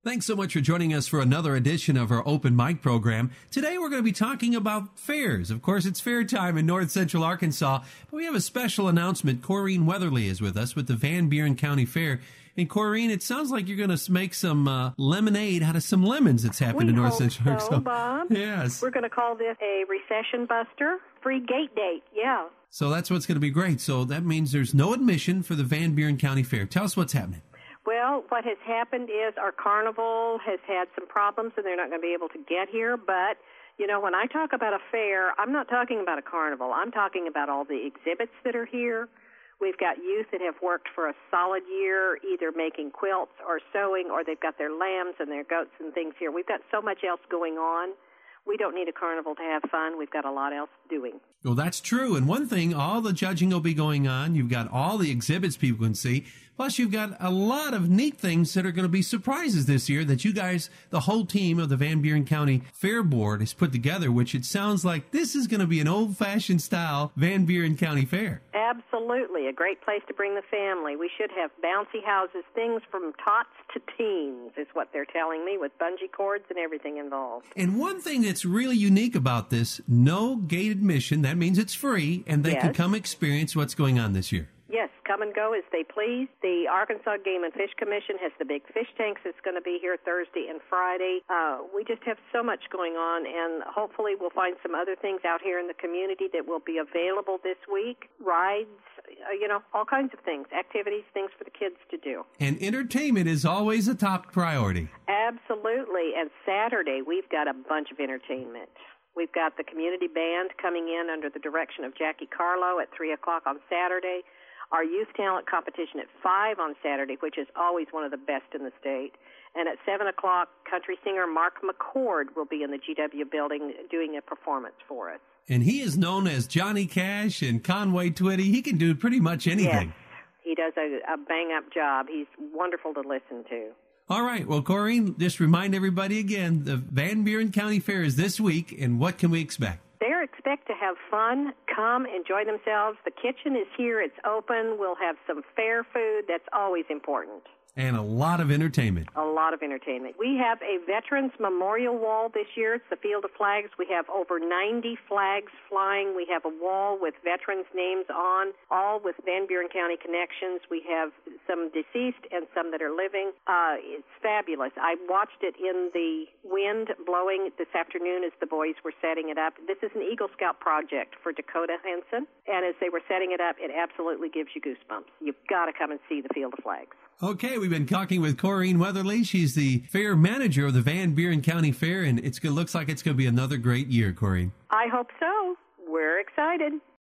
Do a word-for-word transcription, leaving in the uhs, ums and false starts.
Thanks so much for joining us for another edition of our open mic program. Today we're going to be talking about fairs. Of course, it's fair time in North Central Arkansas, but we have a special announcement. Corrine Weatherly is with us with the Van Buren County Fair. And Corrine, it sounds like you're going to make some uh, lemonade out of some lemons that's happened we in North hope Central Arkansas. So, Bob. Yes. We're going to call this a recession buster. Free gate date, yeah. So that's what's going to be great. So that means there's no admission for the Van Buren County Fair. Tell us what's happening. Well, what has happened is our carnival has had some problems, and they're not going to be able to get here. But, you know, when I talk about a fair, I'm not talking about a carnival. I'm talking about all the exhibits that are here. We've got youth that have worked for a solid year, either making quilts or sewing, or they've got their lambs and their goats and things here. We've got so much else going on. We don't need a carnival to have fun. We've got a lot else doing. Well, that's true. And one thing, all the judging will be going on. You've got all the exhibits people can see. Plus, you've got a lot of neat things that are going to be surprises this year that you guys, the whole team of the Van Buren County Fair Board, has put together, which it sounds like this is going to be an old-fashioned style Van Buren County Fair. Absolutely. A great place to bring the family. We should have bouncy houses, things from tots to teens is what they're telling me, with bungee cords and everything involved. And one thing that's really unique about this, no gate admission. That means it's free, and they Yes. can come experience what's going on this year. Yes, come and go as they please. The Arkansas Game and Fish Commission has the big fish tanks that's going to be here Thursday and Friday. Uh, we just have so much going on, and hopefully we'll find some other things out here in the community that will be available this week. Rides, uh, you know, all kinds of things, activities, things for the kids to do. And entertainment is always a top priority. Absolutely. And Saturday, we've got a bunch of entertainment. We've got the community band coming in under the direction of Jackie Carlo at three o'clock on Saturday. Our youth talent competition at five on Saturday, which is always one of the best in the state. And at seven o'clock, country singer Mark McCord will be in the G W building doing a performance for us. And he is known as Johnny Cash and Conway Twitty. He can do pretty much anything. Yes, he does a, a bang-up job. He's wonderful to listen to. All right. Well, Corrine, just remind everybody again, the Van Buren County Fair is this week, and what can we expect? They expect to have fun, come, enjoy themselves. The kitchen is here. It's open. We'll have some fair food. That's always important. And a lot of entertainment. A lot of entertainment. We have a Veterans Memorial Wall this year. It's the Field of Flags. We have over ninety flags flying. We have a wall with veterans' names on, all with Van Buren County connections. We have some deceased and some that are living. Uh, it's fabulous. I watched it in the wind blowing this afternoon as the boys were setting it up. This is an Eagle Scout project for Dakota Henson, and as they were setting it up, it absolutely gives you goosebumps. You've got to come and see the Field of Flags. Okay, we've been talking with Corrine Weatherly. She's the fair manager of the Van Buren County Fair, and it's, it looks like it's going to be another great year, Corrine. I hope so. We're excited.